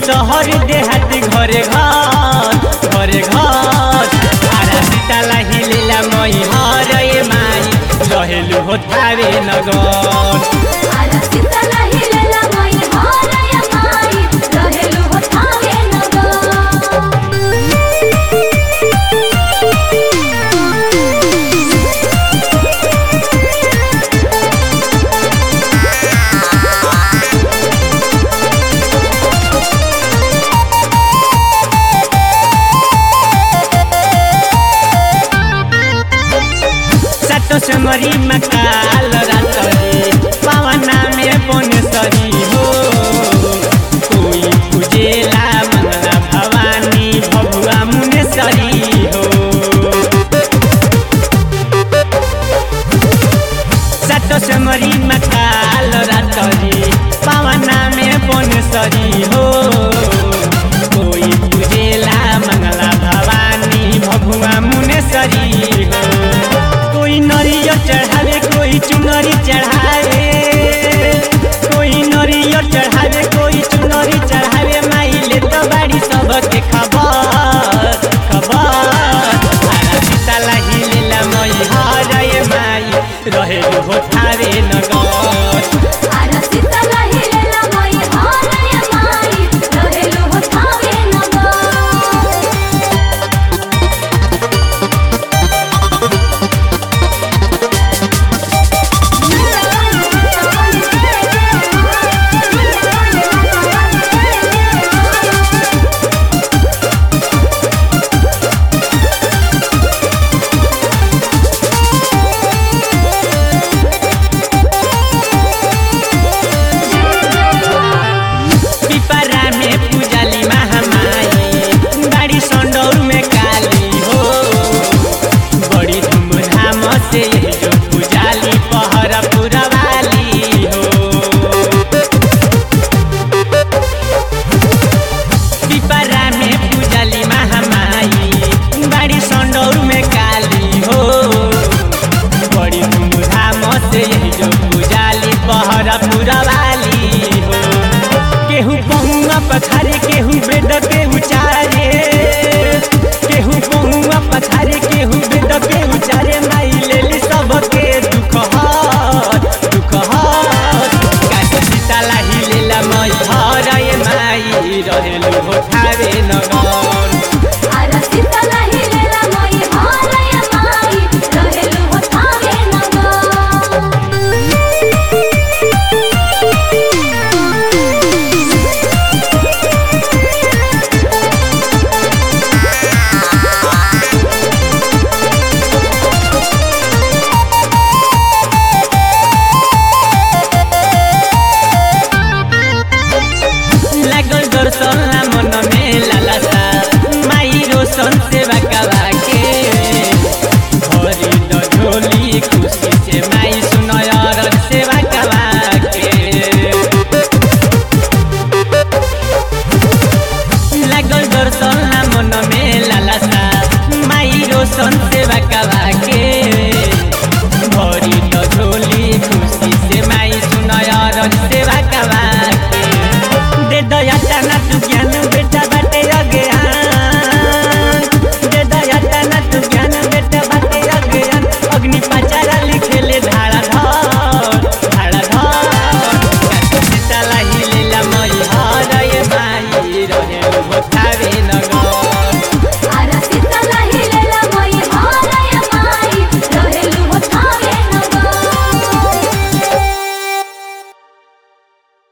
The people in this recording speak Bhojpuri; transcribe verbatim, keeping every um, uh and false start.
शहर देहाती घरे घर घरे घर आरा सीताला हिलेला मई हर ए माई रहेलु हो थावे नगर आरा सीताला हिलेला मई हर ए माई रहेलु हो थावे नगर समरी मकाल रातरी पावना में बनेसरी हो कोई पूजेला मंगला भवानी भगुआ मुनेसरी हो सातो समरी मकाल रातरी पावना में बनेसरी हो कोई पूजेला मंगला भवानी भगुआ मुनेसरी हो कोई नरियर चढ़ावे कोई चुनरी चढ़ावे कोई नरियर चढ़ावे कोई चुनरी चढ़ावे माई ले तो बाड़ी सबके खबर खबर आरा सीताला हिलेला मई हर ए माई रहेलु हो थावे नगर आरा सीताला